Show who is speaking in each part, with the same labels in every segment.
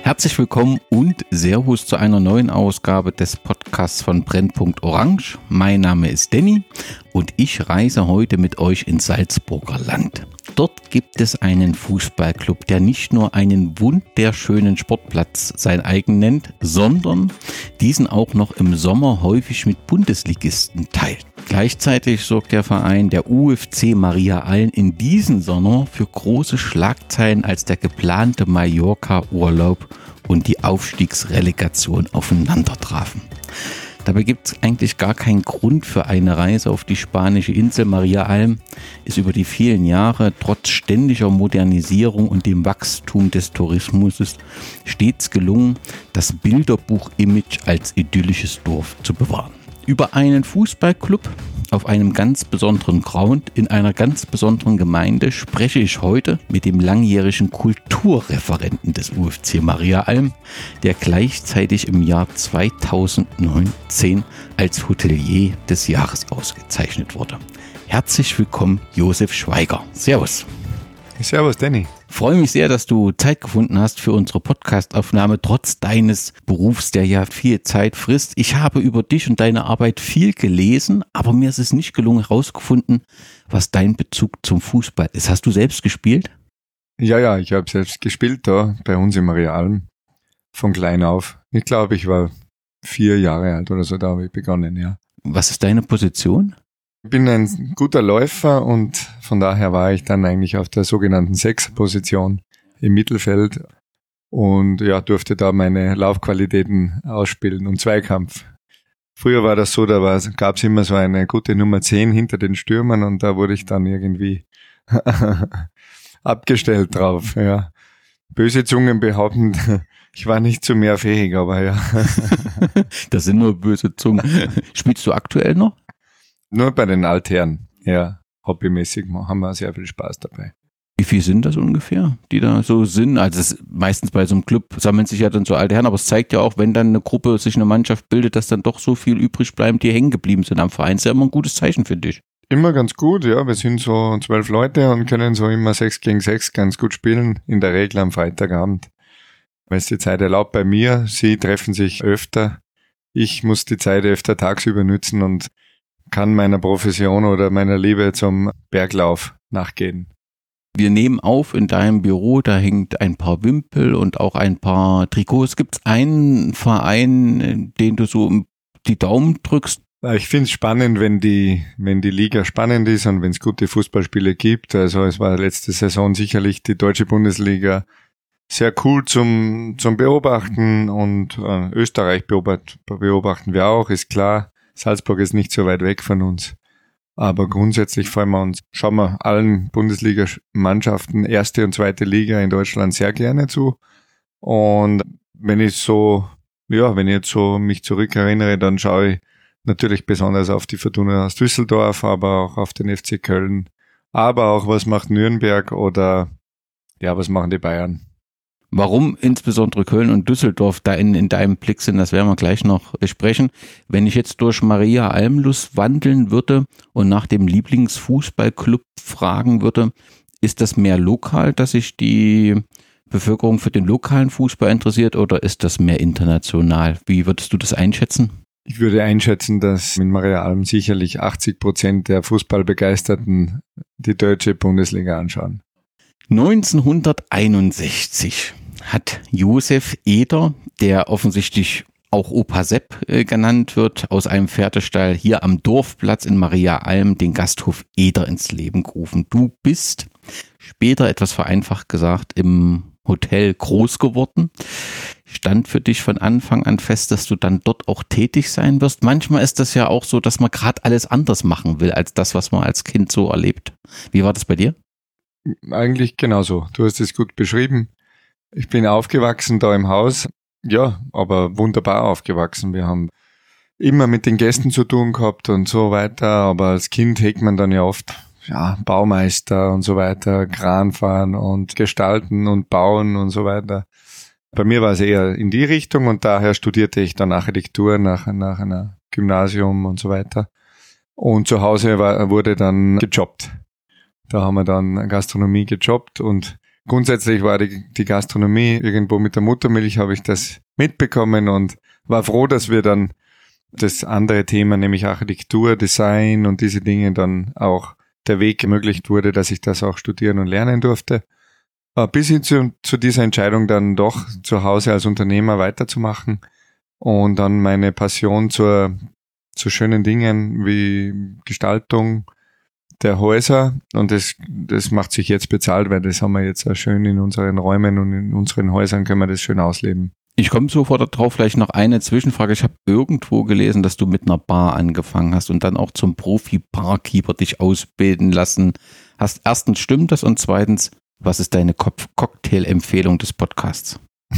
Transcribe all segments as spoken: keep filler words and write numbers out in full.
Speaker 1: Herzlich willkommen und Servus zu einer neuen Ausgabe des Podcasts von Brennpunkt Orange. Mein Name ist Danny und ich reise heute mit euch ins Salzburger Land. Dort gibt es einen Fußballclub, der nicht nur einen wunderschönen Sportplatz sein eigen nennt, sondern diesen auch noch im Sommer häufig mit Bundesligisten teilt. Gleichzeitig sorgt der Verein, der U F C Maria Alm, in diesem Sommer für große Schlagzeilen, als der geplante Mallorca-Urlaub und die Aufstiegsrelegation aufeinander trafen. Dabei gibt es eigentlich gar keinen Grund für eine Reise auf die spanische Insel. Maria Alm ist über die vielen Jahre trotz ständiger Modernisierung und dem Wachstum des Tourismus stets gelungen, das Bilderbuch-Image als idyllisches Dorf zu bewahren. Über einen Fußballclub auf einem ganz besonderen Ground in einer ganz besonderen Gemeinde spreche ich heute mit dem langjährigen Kulturreferenten des U F C Maria Alm, der gleichzeitig im Jahr zweitausendneunzehn als Hotelier des Jahres ausgezeichnet wurde. Herzlich willkommen, Josef Schweiger. Servus.
Speaker 2: Servus, Danny.
Speaker 1: Ich freue mich sehr, dass du Zeit gefunden hast für unsere Podcastaufnahme, trotz deines Berufs, der ja viel Zeit frisst. Ich habe über dich und deine Arbeit viel gelesen, aber mir ist es nicht gelungen, herausgefunden, was dein Bezug zum Fußball ist. Hast du selbst gespielt?
Speaker 2: Ja, ja, ich habe selbst gespielt da bei uns in Maria Alm, von klein auf. Ich glaube, ich war vier Jahre alt oder so, da habe ich begonnen, ja.
Speaker 1: Was ist deine Position?
Speaker 2: Ich bin ein guter Läufer und von daher war ich dann eigentlich auf der sogenannten Sechser-Position im Mittelfeld und ja, durfte da meine Laufqualitäten ausspielen und Zweikampf. Früher war das so, da gab es immer so eine gute Nummer zehn hinter den Stürmern und da wurde ich dann irgendwie abgestellt drauf. Ja. Böse Zungen behaupten, ich war nicht zu mehr fähig, aber ja.
Speaker 1: Das sind nur böse Zungen. Spielst du aktuell noch?
Speaker 2: Nur bei den Altherren, ja, hobbymäßig haben wir sehr viel Spaß dabei.
Speaker 1: Wie viel sind das ungefähr, die da so sind? Also das, meistens bei so einem Club sammeln sich ja dann so alte Herren, aber es zeigt ja auch, wenn dann eine Gruppe sich eine Mannschaft bildet, dass dann doch so viel übrig bleiben, die hängen geblieben sind am Verein. Das ist ja immer ein gutes Zeichen, finde ich.
Speaker 2: Immer ganz gut, ja. Wir sind so zwölf Leute und können so immer sechs gegen sechs ganz gut spielen, in der Regel am Freitagabend. Weil es die Zeit erlaubt bei mir, sie treffen sich öfter. Ich muss die Zeit öfter tagsüber nützen und kann meiner Profession oder meiner Liebe zum Berglauf nachgehen.
Speaker 1: Wir nehmen auf in deinem Büro, da hängt ein paar Wimpel und auch ein paar Trikots. Gibt es einen Verein, den du so die Daumen drückst?
Speaker 2: Ich finde es spannend, wenn die, wenn die Liga spannend ist und wenn es gute Fußballspiele gibt. Also es war letzte Saison sicherlich die deutsche Bundesliga sehr cool zum, zum Beobachten und äh, Österreich beobacht, beobachten wir auch, ist klar. Salzburg ist nicht so weit weg von uns. Aber grundsätzlich freuen wir uns, schauen wir allen Bundesliga-Mannschaften, erste und zweite Liga in Deutschland sehr gerne zu. Und wenn ich so, ja, wenn ich jetzt so mich zurückerinnere, dann schaue ich natürlich besonders auf die Fortuna aus Düsseldorf, aber auch auf den F C Köln. Aber auch, was macht Nürnberg oder, ja, was machen die Bayern?
Speaker 1: Warum insbesondere Köln und Düsseldorf da in, in deinem Blick sind, das werden wir gleich noch besprechen. Wenn ich jetzt durch Maria Almlust wandeln würde und nach dem Lieblingsfußballclub fragen würde, ist das mehr lokal, dass sich die Bevölkerung für den lokalen Fußball interessiert, oder ist das mehr international? Wie würdest du das einschätzen?
Speaker 2: Ich würde einschätzen, dass in Maria Alm sicherlich achtzig Prozent der Fußballbegeisterten die deutsche Bundesliga anschauen.
Speaker 1: neunzehnhunderteinundsechzig hat Josef Eder, der offensichtlich auch Opa Sepp äh, genannt wird, aus einem Pferdestall hier am Dorfplatz in Maria Alm den Gasthof Eder ins Leben gerufen. Du bist später, etwas vereinfacht gesagt, im Hotel groß geworden. Stand für dich von Anfang an fest, dass du dann dort auch tätig sein wirst? Manchmal ist das ja auch so, dass man gerade alles anders machen will, als das, was man als Kind so erlebt. Wie war das bei dir?
Speaker 2: Eigentlich genauso. Du hast es gut beschrieben. Ich bin aufgewachsen da im Haus. Ja, aber wunderbar aufgewachsen. Wir haben immer mit den Gästen zu tun gehabt und so weiter. Aber als Kind hegt man dann ja oft, ja, Baumeister und so weiter, Kran fahren und gestalten und bauen und so weiter. Bei mir war es eher in die Richtung und daher studierte ich dann Architektur nach, nach einer Gymnasium und so weiter. Und zu Hause war, wurde dann gejobbt. Da haben wir dann Gastronomie gejobbt und grundsätzlich war die, die Gastronomie irgendwo mit der Muttermilch, habe ich das mitbekommen und war froh, dass wir dann das andere Thema, nämlich Architektur, Design und diese Dinge dann auch der Weg ermöglicht wurde, dass ich das auch studieren und lernen durfte. Bis hin zu, zu dieser Entscheidung dann doch zu Hause als Unternehmer weiterzumachen und dann meine Passion zur, zu schönen Dingen wie Gestaltung der Häuser und das, das macht sich jetzt bezahlt, weil das haben wir jetzt auch schön in unseren Räumen und in unseren Häusern können wir das schön ausleben.
Speaker 1: Ich komme sofort darauf, vielleicht noch eine Zwischenfrage. Ich habe irgendwo gelesen, dass du mit einer Bar angefangen hast und dann auch zum Profi-Barkeeper dich ausbilden lassen hast. Erstens, stimmt das? Und zweitens, was ist deine Cocktail-Empfehlung des Podcasts?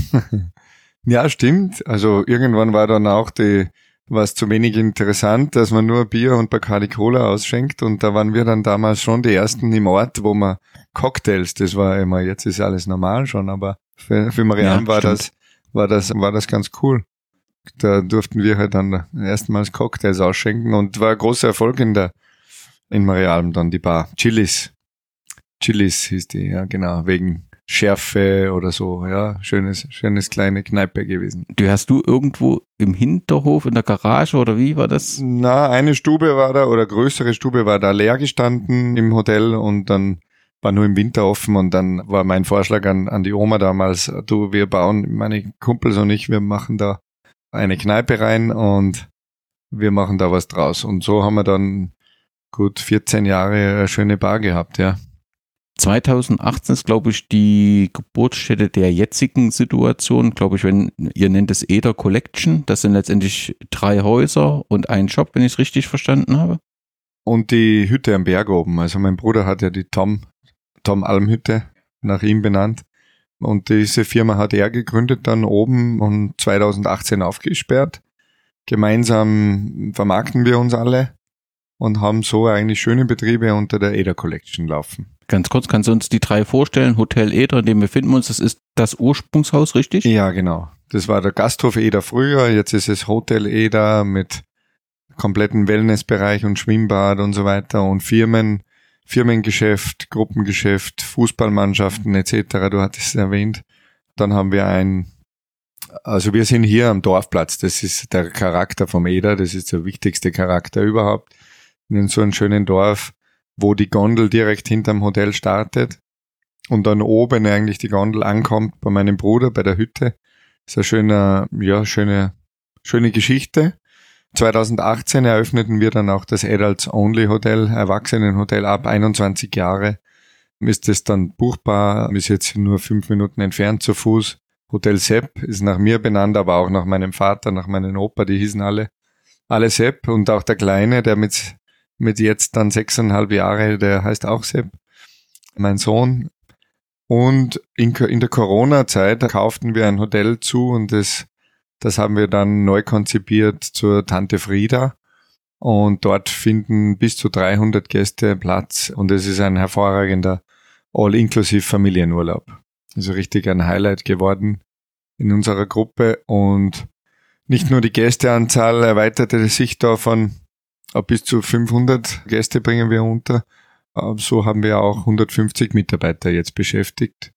Speaker 2: Ja, stimmt. Also irgendwann war dann auch die, war es zu wenig interessant, dass man nur Bier und Bacardi Cola ausschenkt und da waren wir dann damals schon die Ersten im Ort, wo man Cocktails, das war immer, jetzt ist alles normal schon, aber für, für Marianne ja, war stimmt. das war das war das ganz cool. Da durften wir halt dann erstmals Cocktails ausschenken und war ein großer Erfolg in der in Marialm dann die Bar. Chili's. Chili's hieß die, ja genau, wegen Schärfe oder so, ja, schönes, schönes kleine Kneipe gewesen.
Speaker 1: Du hast du irgendwo im Hinterhof, in der Garage oder wie war das?
Speaker 2: Na, eine Stube war da oder größere Stube war da leer gestanden im Hotel und dann war nur im Winter offen und dann war mein Vorschlag an, an die Oma damals, du, wir bauen, meine Kumpels und ich, wir machen da eine Kneipe rein und wir machen da was draus. Und so haben wir dann gut vierzehn Jahre eine schöne Bar gehabt, ja.
Speaker 1: zweitausendachtzehn ist, glaube ich, die Geburtsstätte der jetzigen Situation, glaube ich, wenn ihr nennt es Eder Collection. Das sind letztendlich drei Häuser und ein Shop, wenn ich es richtig verstanden habe.
Speaker 2: Und die Hütte am Berg oben. Also mein Bruder hat ja die Tom, Tom Alm-Hütte nach ihm benannt. Und diese Firma hat er gegründet dann oben und zweitausendachtzehn aufgesperrt. Gemeinsam vermarkten wir uns alle und haben so eigentlich schöne Betriebe unter der Eder Collection laufen.
Speaker 1: Ganz kurz, kannst du uns die drei vorstellen? Hotel Eder, in dem wir befinden uns, das ist das Ursprungshaus, richtig?
Speaker 2: Ja, genau. Das war der Gasthof Eder früher, jetzt ist es Hotel Eder mit kompletten Wellnessbereich und Schwimmbad und so weiter und Firmen, Firmengeschäft, Gruppengeschäft, Fußballmannschaften et cetera. Du hattest es erwähnt. Dann haben wir ein, also wir sind hier am Dorfplatz, das ist der Charakter vom Eder, das ist der wichtigste Charakter überhaupt. In so einem schönen Dorf, wo die Gondel direkt hinterm Hotel startet und dann oben eigentlich die Gondel ankommt bei meinem Bruder bei der Hütte. Das ist eine schöne, ja, schöne, schöne Geschichte. zweitausendachtzehn eröffneten wir dann auch das Adults Only Hotel, Erwachsenenhotel ab einundzwanzig Jahre. Ist es dann buchbar, ist jetzt nur fünf Minuten entfernt zu Fuß. Hotel Sepp ist nach mir benannt, aber auch nach meinem Vater, nach meinem Opa, die hießen alle, alle Sepp und auch der Kleine, der mit mit jetzt dann sechseinhalb Jahre, der heißt auch Sepp, mein Sohn. Und in, in der Corona-Zeit kauften wir ein Hotel zu und das, das haben wir dann neu konzipiert zur Tante Frieda. Und dort finden bis zu dreihundert Gäste Platz und es ist ein hervorragender All-Inclusive Familienurlaub. Also richtig ein Highlight geworden in unserer Gruppe und nicht nur die Gästeanzahl erweiterte sich da von bis zu fünfhundert Gäste bringen wir unter. So haben wir auch hundertfünfzig Mitarbeiter jetzt beschäftigt.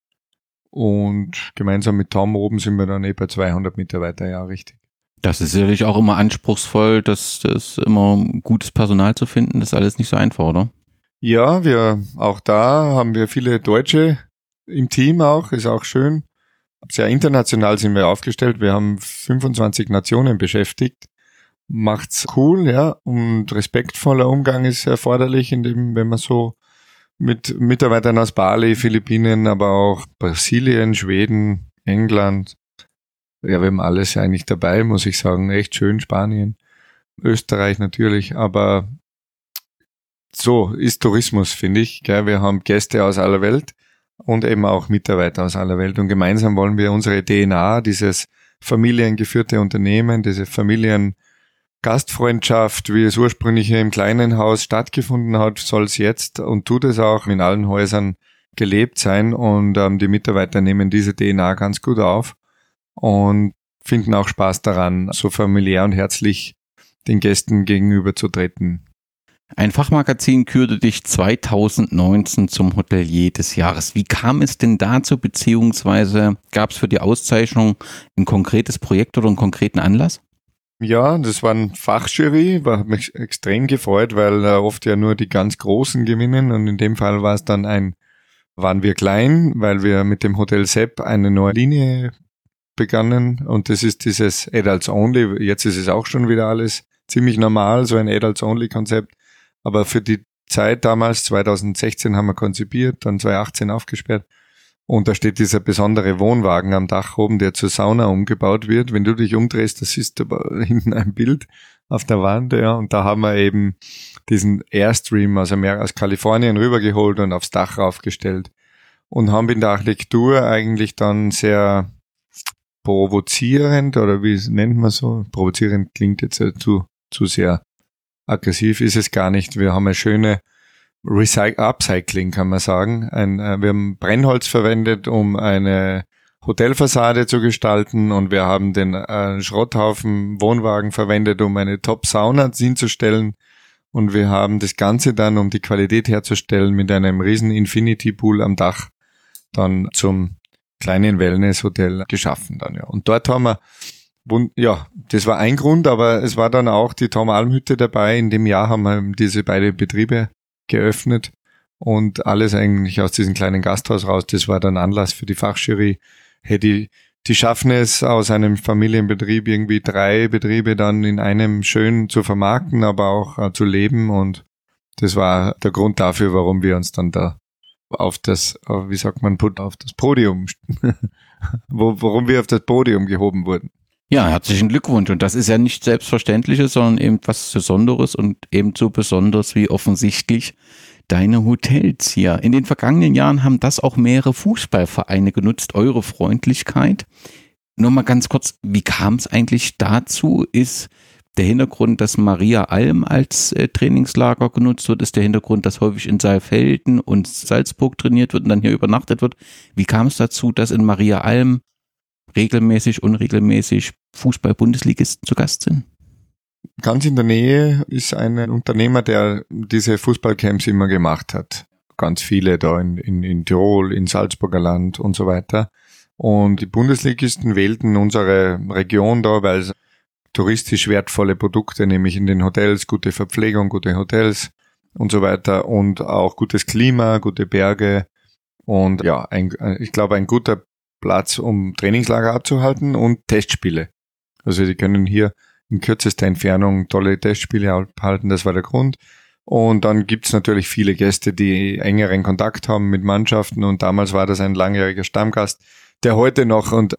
Speaker 2: Und gemeinsam mit Tom oben sind wir dann eh bei zweihundert Mitarbeiter, ja, richtig.
Speaker 1: Das ist sicherlich auch immer anspruchsvoll, das, das immer gutes Personal zu finden. Das ist alles nicht so einfach, oder?
Speaker 2: Ja, wir, auch da haben wir viele Deutsche im Team auch, ist auch schön. Sehr international sind wir aufgestellt. Wir haben fünfundzwanzig Nationen beschäftigt. Macht's cool, ja, und respektvoller Umgang ist erforderlich, indem, wenn man so mit Mitarbeitern aus Bali, Philippinen, aber auch Brasilien, Schweden, England, ja, wir haben alles eigentlich dabei, muss ich sagen, echt schön, Spanien, Österreich natürlich, aber so ist Tourismus, finde ich, gell? Wir haben Gäste aus aller Welt und eben auch Mitarbeiter aus aller Welt und gemeinsam wollen wir unsere D N A, dieses familiengeführte Unternehmen, diese Familien Gastfreundschaft, wie es ursprünglich hier im kleinen Haus stattgefunden hat, soll es jetzt und tut es auch in allen Häusern gelebt sein und ähm, die Mitarbeiter nehmen diese D N A ganz gut auf und finden auch Spaß daran, so familiär und herzlich den Gästen gegenüber zu treten.
Speaker 1: Ein Fachmagazin kürte dich zweitausendneunzehn zum Hotelier des Jahres. Wie kam es denn dazu, beziehungsweise gab es für die Auszeichnung ein konkretes Projekt oder einen konkreten Anlass?
Speaker 2: Ja, das war ein Fachjury, war mich extrem gefreut, weil äh, oft ja nur die ganz Großen gewinnen und in dem Fall war es dann ein, waren wir klein, weil wir mit dem Hotel Sepp eine neue Linie begannen und das ist dieses Adults Only, jetzt ist es auch schon wieder alles ziemlich normal, so ein Adults Only Konzept, aber für die Zeit damals, zweitausendsechzehn haben wir konzipiert, dann zweitausendachtzehn aufgesperrt. Und da steht dieser besondere Wohnwagen am Dach oben, der zur Sauna umgebaut wird. Wenn du dich umdrehst, da siehst du aber hinten ein Bild auf der Wand, ja. Und da haben wir eben diesen Airstream aus Amerika, aus Kalifornien rübergeholt und aufs Dach raufgestellt. Und haben in der Architektur eigentlich dann sehr provozierend, oder wie nennt man so? Provozierend klingt jetzt ja zu, zu sehr aggressiv, ist es gar nicht. Wir haben eine schöne Recy- Upcycling, kann man sagen. Ein, äh, wir haben Brennholz verwendet, um eine Hotelfassade zu gestalten und wir haben den äh, Schrotthaufen Wohnwagen verwendet, um eine Top-Sauna hinzustellen und wir haben das Ganze dann, um die Qualität herzustellen, mit einem riesen Infinity-Pool am Dach dann zum kleinen Wellness-Hotel geschaffen dann, ja. Und dort haben wir, ja, das war ein Grund, aber es war dann auch die Traum-Alm-Hütte dabei. In dem Jahr haben wir diese beiden Betriebe geöffnet und alles eigentlich aus diesem kleinen Gasthaus raus. Das war dann Anlass für die Fachjury. Hey, die, die schaffen es aus einem Familienbetrieb irgendwie drei Betriebe dann in einem schön zu vermarkten, aber auch äh, zu leben und das war der Grund dafür, warum wir uns dann da auf das, wie sagt man, auf das Podium, warum wir auf das Podium gehoben wurden.
Speaker 1: Ja, herzlichen Glückwunsch. Und das ist ja nicht Selbstverständliches, sondern eben was Besonderes und ebenso besonders wie offensichtlich deine Hotels hier. In den vergangenen Jahren haben das auch mehrere Fußballvereine genutzt, eure Freundlichkeit. Nur mal ganz kurz, wie kam es eigentlich dazu? Ist der Hintergrund, dass Maria Alm als äh, Trainingslager genutzt wird? Ist der Hintergrund, dass häufig in Saalfelden und Salzburg trainiert wird und dann hier übernachtet wird? Wie kam es dazu, dass in Maria Alm regelmäßig, unregelmäßig Fußball-Bundesligisten zu Gast sind?
Speaker 2: Ganz in der Nähe ist ein Unternehmer, der diese Fußballcamps immer gemacht hat. Ganz viele da in, in, in Tirol, in Salzburger Land und so weiter. Und die Bundesligisten wählten unsere Region da, weil es touristisch wertvolle Produkte, nämlich in den Hotels, gute Verpflegung, gute Hotels und so weiter und auch gutes Klima, gute Berge und ja, ein, ich glaube ein guter Platz, um Trainingslager abzuhalten und Testspiele. Also die können hier in kürzester Entfernung tolle Testspiele abhalten, das war der Grund. Und dann gibt's natürlich viele Gäste, die engeren Kontakt haben mit Mannschaften und damals war das ein langjähriger Stammgast, der heute noch und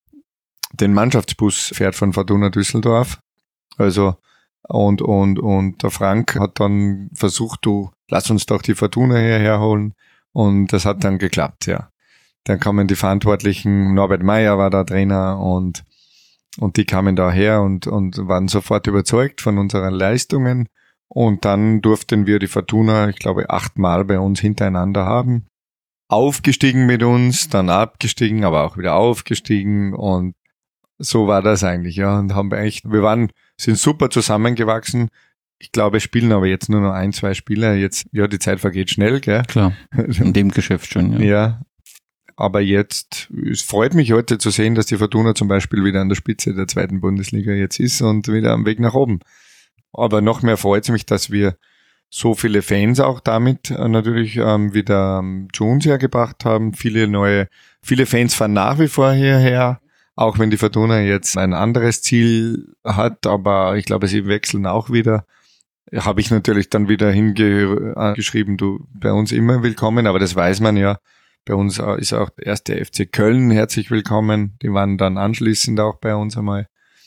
Speaker 2: den Mannschaftsbus fährt von Fortuna Düsseldorf. Also und und und der Frank hat dann versucht, du lass uns doch die Fortuna hierher holen und das hat dann geklappt, ja. Dann kamen die Verantwortlichen, Norbert Meyer war da Trainer und und die kamen daher und und waren sofort überzeugt von unseren Leistungen und dann durften wir die Fortuna, ich glaube, achtmal bei uns hintereinander haben. Aufgestiegen mit uns, dann abgestiegen, aber auch wieder aufgestiegen und so war das eigentlich, ja. Und haben wir echt, wir waren, sind super zusammengewachsen. Ich glaube, es spielen aber jetzt nur noch ein, zwei Spieler. Jetzt, ja, die Zeit vergeht schnell, gell?
Speaker 1: Klar, in dem Geschäft schon, ja.
Speaker 2: Ja, aber jetzt, es freut mich heute zu sehen, dass die Fortuna zum Beispiel wieder an der Spitze der zweiten Bundesliga jetzt ist und wieder am Weg nach oben. Aber noch mehr freut es mich, dass wir so viele Fans auch damit äh, natürlich ähm, wieder ähm, zu uns hergebracht haben. Viele neue, viele Fans fahren nach wie vor hierher, auch wenn die Fortuna jetzt ein anderes Ziel hat, aber ich glaube, sie wechseln auch wieder. Habe ich natürlich dann wieder hingeschrieben, du bei uns immer willkommen, aber das weiß man ja. Bei uns ist auch der erste F C Köln herzlich willkommen. Die waren dann anschließend auch bei uns einmal.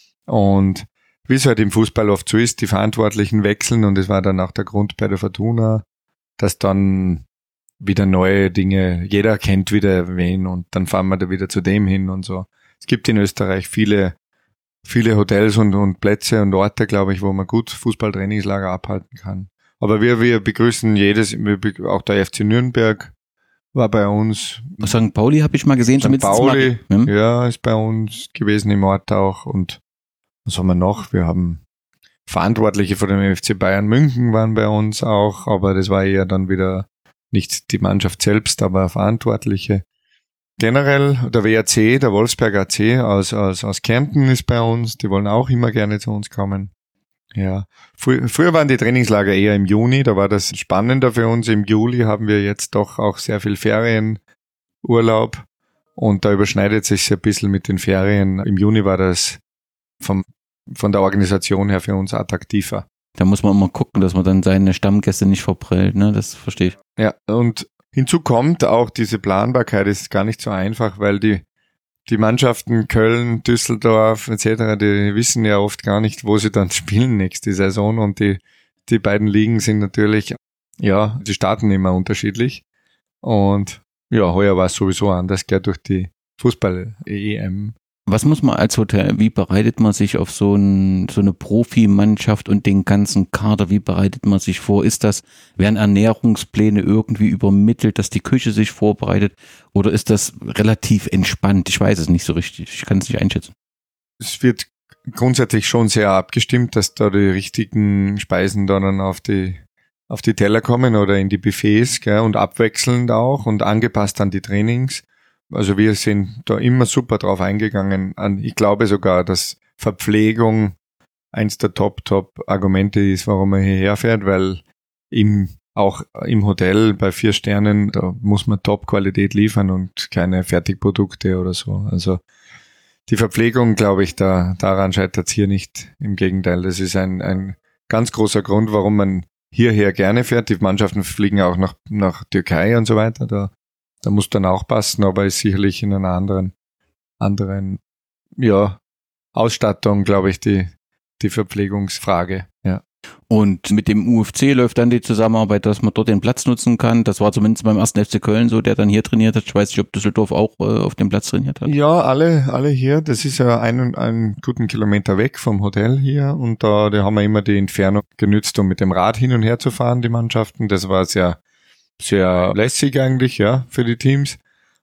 Speaker 2: Und wie es halt im Fußball oft so ist, die Verantwortlichen wechseln und es war dann auch der Grund bei der Fortuna, dass dann wieder neue Dinge, jeder kennt wieder wen und dann fahren wir da wieder zu dem hin und so. Es gibt in Österreich viele, viele Hotels und, und Plätze und Orte, glaube ich, wo man gut Fußballtrainingslager abhalten kann. Aber wir, wir begrüßen jedes, auch der F C Nürnberg war bei uns.
Speaker 1: Sankt Pauli habe ich mal gesehen.
Speaker 2: Sankt Pauli,
Speaker 1: mal, hm?
Speaker 2: ja, ist bei uns gewesen im Ort auch. Und was haben wir noch? Wir haben Verantwortliche von dem F C Bayern München waren bei uns auch, aber das war eher dann wieder nicht die Mannschaft selbst, aber Verantwortliche. Generell der W R C, der Wolfsberger A C aus, aus, aus Kärnten ist bei uns, die wollen auch immer gerne zu uns kommen. Ja, Frü- früher waren die Trainingslager eher im Juni, da war das spannender für uns. Im Juli haben wir jetzt doch auch sehr viel Ferienurlaub und da überschneidet sich ein bisschen mit den Ferien. Im Juni war das vom, von der Organisation her für uns attraktiver.
Speaker 1: Da muss man immer gucken, dass man dann seine Stammgäste nicht verprellt, ne? Das verstehe ich.
Speaker 2: Ja, und hinzu kommt auch diese Planbarkeit, ist gar nicht so einfach, weil die die Mannschaften Köln, Düsseldorf et cetera, die wissen ja oft gar nicht, wo sie dann spielen nächste Saison und die die beiden Ligen sind natürlich, ja, die starten immer unterschiedlich und ja, heuer war es sowieso anders, gell, durch die Fußball-E M.
Speaker 1: Was muss man als Hotel, wie bereitet man sich auf so, ein, so eine Profimannschaft und den ganzen Kader, wie bereitet man sich vor? Ist das, werden Ernährungspläne irgendwie übermittelt, dass die Küche sich vorbereitet oder ist das relativ entspannt? Ich weiß es nicht so richtig, ich kann es nicht einschätzen.
Speaker 2: Es wird grundsätzlich schon sehr abgestimmt, dass da die richtigen Speisen dann auf die auf die Teller kommen oder in die Buffets, gell, und abwechselnd auch und angepasst an die Trainings. Also wir sind da immer super drauf eingegangen. Ich glaube sogar, dass Verpflegung eins der Top-Top-Argumente ist, warum man hierher fährt, weil im, auch im Hotel bei vier Sternen, da muss man Top-Qualität liefern und keine Fertigprodukte oder so. Also die Verpflegung, glaube ich, da daran scheitert es hier nicht. Im Gegenteil, das ist ein, ein ganz großer Grund, warum man hierher gerne fährt. Die Mannschaften fliegen auch nach, nach Türkei und so weiter. Da Da muss dann auch passen, aber ist sicherlich in einer anderen, anderen, ja, Ausstattung, glaube ich, die, die Verpflegungsfrage, ja.
Speaker 1: Und mit dem U F C läuft dann die Zusammenarbeit, dass man dort den Platz nutzen kann. Das war zumindest beim ersten F C Köln so, der dann hier trainiert hat. Ich weiß nicht, ob Düsseldorf auch äh, auf dem Platz trainiert hat.
Speaker 2: Ja, alle, alle hier. Das ist ja einen, einen guten Kilometer weg vom Hotel hier und da, da haben wir immer die Entfernung genützt, um mit dem Rad hin und her zu fahren, die Mannschaften. Das war sehr, sehr lässig eigentlich, ja, für die Teams.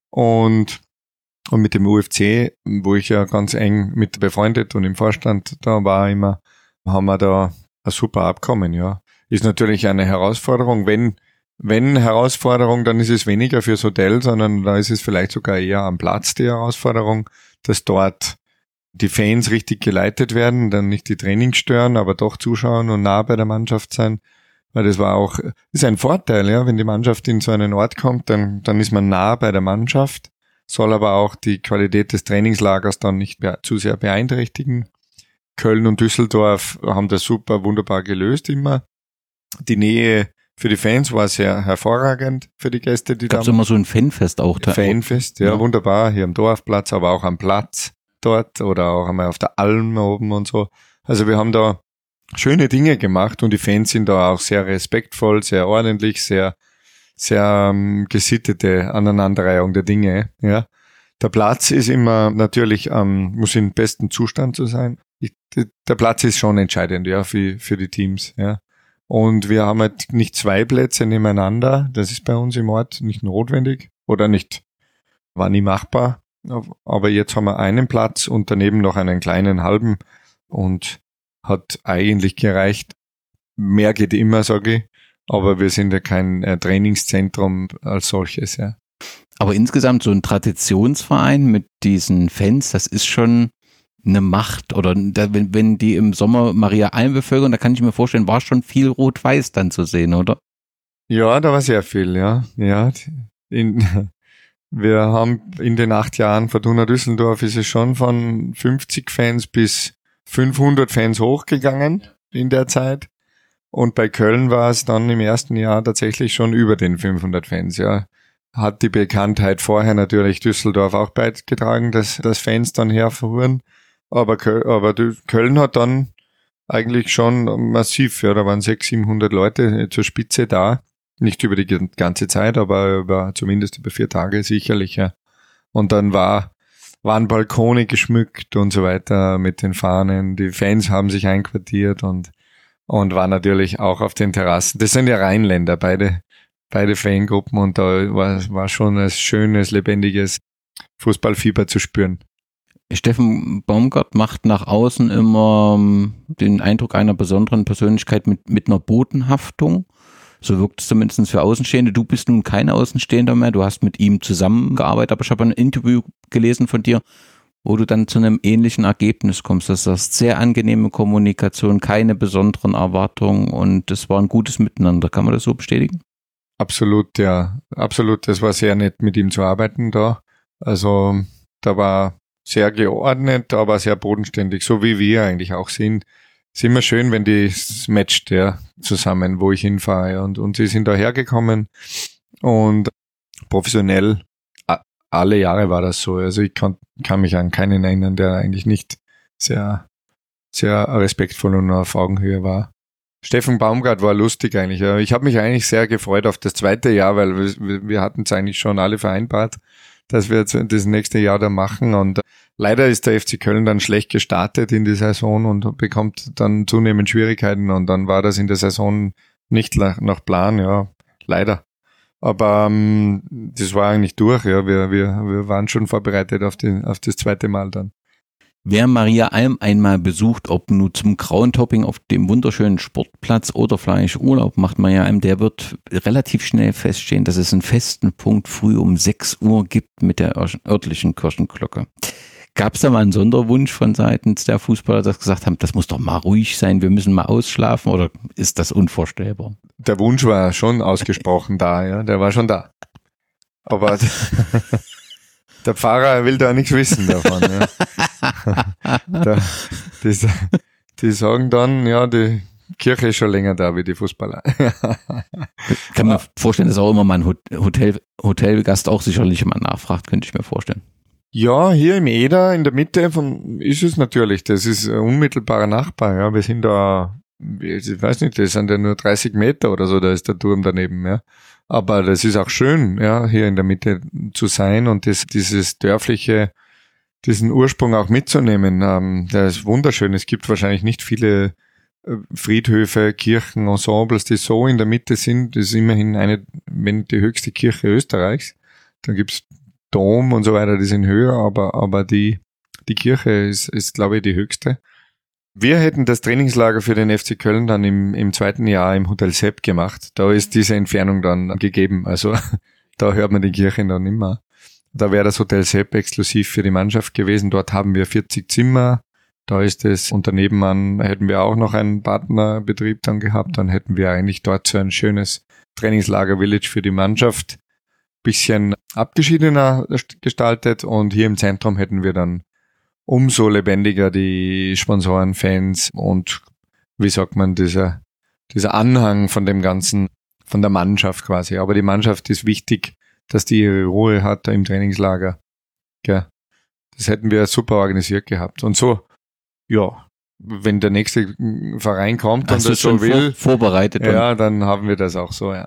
Speaker 2: Und, und mit dem U F C, wo ich ja ganz eng mit befreundet und im Vorstand da war immer, haben wir da ein super Abkommen, ja. Ist natürlich eine Herausforderung. Wenn, wenn Herausforderung, dann ist es weniger fürs Hotel, sondern da ist es vielleicht sogar eher am Platz die Herausforderung, dass dort die Fans richtig geleitet werden, dann nicht die Trainings stören, aber doch zuschauen und nah bei der Mannschaft sein. Weil das war auch, ist ein Vorteil, ja, wenn die Mannschaft in so einen Ort kommt, dann, dann ist man nah bei der Mannschaft, soll aber auch die Qualität des Trainingslagers dann nicht be- zu sehr beeinträchtigen. Köln und Düsseldorf haben das super, wunderbar gelöst immer. Die Nähe für die Fans war sehr hervorragend für die Gäste, die da.
Speaker 1: Gab es immer so ein Fanfest auch da?
Speaker 2: Fanfest, ja,
Speaker 1: ja,
Speaker 2: wunderbar, hier am Dorfplatz, aber auch am Platz dort oder auch einmal auf der Alm oben und so. Also wir haben da schöne Dinge gemacht und die Fans sind da auch sehr respektvoll, sehr ordentlich, sehr, sehr ähm, gesittete Aneinanderreihung der Dinge, ja. Der Platz ist immer natürlich, ähm, muss in bestem Zustand zu sein. Ich, der Platz ist schon entscheidend, ja, für, für die Teams, ja. Und wir haben halt nicht zwei Plätze nebeneinander. Das ist bei uns im Ort nicht notwendig oder nicht, war nie machbar. Aber jetzt haben wir einen Platz und daneben noch einen kleinen halben und hat eigentlich gereicht. Mehr geht immer, sage ich. Aber wir sind ja kein äh, Trainingszentrum als solches, ja.
Speaker 1: Aber insgesamt so ein Traditionsverein mit diesen Fans, das ist schon eine Macht. Oder da, wenn, wenn die im Sommer Maria Alm bevölkern, da kann ich mir vorstellen, war schon viel Rot-Weiß dann zu sehen, oder?
Speaker 2: Ja, da war sehr viel, ja. Ja, in, wir haben in den acht Jahren Fortuna Düsseldorf ist es schon von fünfzig Fans bis fünfhundert Fans hochgegangen in der Zeit. Und bei Köln war es dann im ersten Jahr tatsächlich schon über den fünfhundert Fans, ja. Hat die Bekanntheit vorher natürlich Düsseldorf auch beigetragen, dass, dass Fans dann herfuhren. Aber, Köl- aber Köln hat dann eigentlich schon massiv, ja, da waren sechshundert, siebenhundert Leute zur Spitze da. Nicht über die ganze Zeit, aber über, zumindest über vier Tage sicherlich, ja. Und dann war, waren Balkone geschmückt und so weiter mit den Fahnen. Die Fans haben sich einquartiert und, und waren natürlich auch auf den Terrassen. Das sind ja Rheinländer, beide. beide Fangruppen und da war, war schon ein schönes, lebendiges Fußballfieber zu spüren.
Speaker 1: Steffen Baumgart macht nach außen immer ähm, den Eindruck einer besonderen Persönlichkeit mit, mit einer Bodenhaftung. So wirkt es zumindest für Außenstehende. Du bist nun kein Außenstehender mehr, du hast mit ihm zusammengearbeitet, aber ich habe ein Interview gelesen von dir, wo du dann zu einem ähnlichen Ergebnis kommst. Das ist sehr angenehme Kommunikation, keine besonderen Erwartungen und es war ein gutes Miteinander. Kann man das so bestätigen?
Speaker 2: Absolut, ja. Absolut. Das war sehr nett, mit ihm zu arbeiten da. Also da war sehr geordnet, aber sehr bodenständig, so wie wir eigentlich auch sind. Ist immer schön, wenn die matcht, ja, zusammen, wo ich hinfahre. Ja. Und, und sie sind da hergekommen und professionell, a- alle Jahre war das so. Also ich kann, kann mich an keinen erinnern, der eigentlich nicht sehr, sehr respektvoll und auf Augenhöhe war. Steffen Baumgart war lustig eigentlich. Ja. Ich habe mich eigentlich sehr gefreut auf das zweite Jahr, weil wir, wir hatten es eigentlich schon alle vereinbart, dass wir jetzt das nächste Jahr da machen. Und leider ist der F C Köln dann schlecht gestartet in die Saison und bekommt dann zunehmend Schwierigkeiten. Und dann war das in der Saison nicht nach Plan, ja, leider. Aber ähm, das war eigentlich durch, ja. Wir, wir, wir waren schon vorbereitet auf, die, auf das zweite Mal dann.
Speaker 1: Wer Maria Alm einmal besucht, ob nur zum Krauentopping auf dem wunderschönen Sportplatz oder vielleicht Urlaub macht, Maria Alm, der wird relativ schnell feststehen, dass es einen festen Punkt früh um sechs Uhr gibt mit der örtlichen Kirchenglocke. Gab es da mal einen Sonderwunsch von seitens der Fußballer, dass gesagt haben, das muss doch mal ruhig sein, wir müssen mal ausschlafen, oder ist das unvorstellbar?
Speaker 2: Der Wunsch war schon ausgesprochen da, ja, der war schon da. Aber der Pfarrer will da nichts wissen davon. Ja. Da, die, die sagen dann, ja, die Kirche ist schon länger da wie die Fußballer.
Speaker 1: Kann man vorstellen, dass auch immer mal ein Hotel, Hotelgast auch sicherlich mal nachfragt, könnte ich mir vorstellen.
Speaker 2: Ja, hier im Eder in der Mitte von, ist es natürlich, das ist ein unmittelbarer Nachbar. Ja, wir sind da, ich weiß nicht, das sind ja nur dreißig Meter oder so, da ist der Turm daneben. Ja. Aber das ist auch schön, ja, hier in der Mitte zu sein und das, dieses dörfliche, diesen Ursprung auch mitzunehmen. Ähm, der ist wunderschön. Es gibt wahrscheinlich nicht viele äh, Friedhöfe, Kirchen, Ensembles, die so in der Mitte sind. Das ist immerhin eine, wenn die höchste Kirche Österreichs. Dann gibt's Dom und so weiter, die sind höher, aber, aber die, die Kirche ist, ist, glaube ich, die höchste. Wir hätten das Trainingslager für den F C Köln dann im, im zweiten Jahr im Hotel Sepp gemacht. Da ist diese Entfernung dann gegeben. Also da hört man die Kirche dann immer. Da wäre das Hotel Sepp exklusiv für die Mannschaft gewesen. Dort haben wir vierzig Zimmer. Da ist es, und daneben hätten wir auch noch einen Partnerbetrieb dann gehabt. Dann hätten wir eigentlich dort so ein schönes Trainingslager-Village für die Mannschaft. Bisschen abgeschiedener gestaltet. Und hier im Zentrum hätten wir dann umso lebendiger die Sponsoren, Fans und, wie sagt man, dieser, dieser Anhang von dem Ganzen, von der Mannschaft quasi. Aber die Mannschaft ist wichtig, dass die ihre Ruhe hat da im Trainingslager. Ja, das hätten wir super organisiert gehabt. Und so, ja, wenn der nächste Verein kommt
Speaker 1: Hast
Speaker 2: und das so will,
Speaker 1: vor, vorbereitet.
Speaker 2: Ja, dann haben wir das auch so, ja.